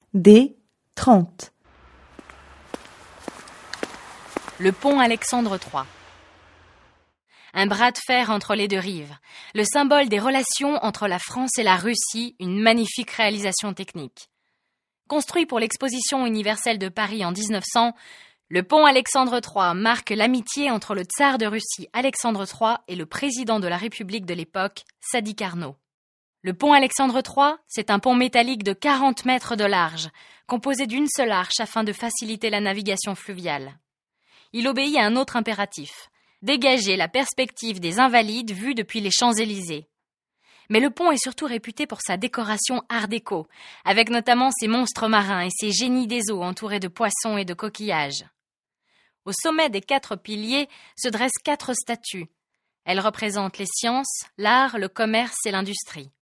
D. 30. Le pont Alexandre III. Un bras de fer entre les deux rives, le symbole des relations entre la France et la Russie, une magnifique réalisation technique. Construit pour l'exposition universelle de Paris en 1900, le pont Alexandre III marque l'amitié entre le tsar de Russie Alexandre III et le président de la République de l'époque, Sadi Carnot. Le pont Alexandre III, c'est un pont métallique de 40 mètres de large, composé d'une seule arche afin de faciliter la navigation fluviale. Il obéit à un autre impératif, dégager la perspective des Invalides vue depuis les Champs-Élysées. Mais le pont est surtout réputé pour sa décoration art déco, avec notamment ses monstres marins et ses génies des eaux entourés de poissons et de coquillages. Au sommet des 4 piliers se dressent 4 statues. Elles représentent les sciences, l'art, le commerce et l'industrie.